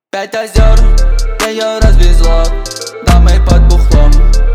5 озер, ее развезло, дамы под бухлом.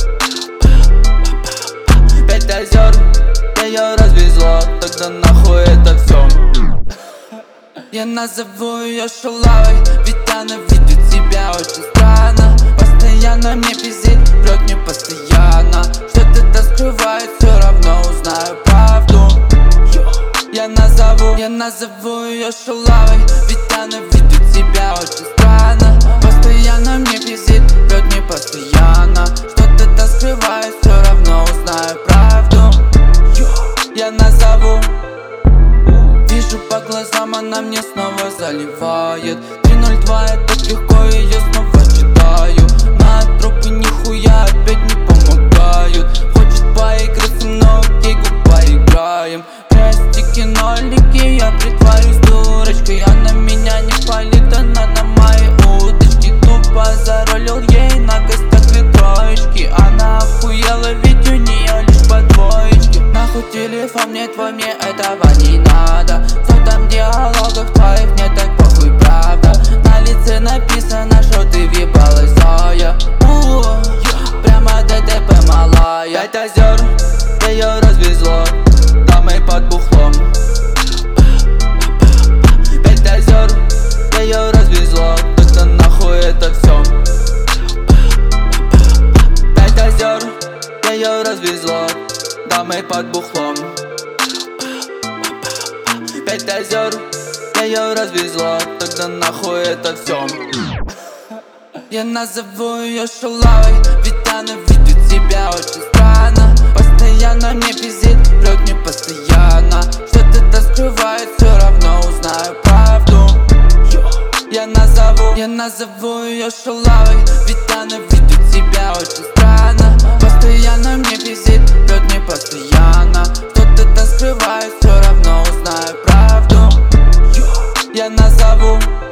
5 озер, ее развезло, тогда нахуй это все. Я назову ее шалавой, ведь она ведет себя очень странно. Постоянно мне пиздит, врет мне постоянно. Что-то скрывает, все равно узнаю правду. Я назову ее шалавой, ведь она ведет себя очень странно. Постоянно мне пиздит, врет мне постоянно. Что-то скрывает, все равно узнаю правду. Я назову. Вижу по глазам, она мне снова заливает. 302, я так легко ее снова читаю. На трупы нихуя опять не помогают. Хочет поиграть со мной, гейгу поиграем. Крестики, нолики, я притворюсь дурочкой. Она меня не палит, она на моей удочке. Тупо заролил ей на гостях 2 троечки. Она охуела, ведь у нее лишь по двоечке. Нахуй телефон мне твой, мне этого не надо. В сотом диалогах твоих мне так похуй, правда. На лице написано, что ты въебалась, Зоя. Прямо ДТП малая. 5 озер, ее развезло, дамы под бухлом. 5 озер, ее развезло, тогда нахуй это все. 5 озер, ее развезло, дамы под бухлом. 5 озер, ее развезло, тогда нахуй это все. Я назову ее шалавой, ведь она ведет себя очень странно. Постоянно мне пиздит, врет мне постоянно. Что-то скрывает, все равно узнаю правду. Я назову ее шалавой, ведь она ведет себя очень странно. Постоянно мне пиздит, врет мне постоянно. Что-то скрывает, все равно узнаю правду. Я назову.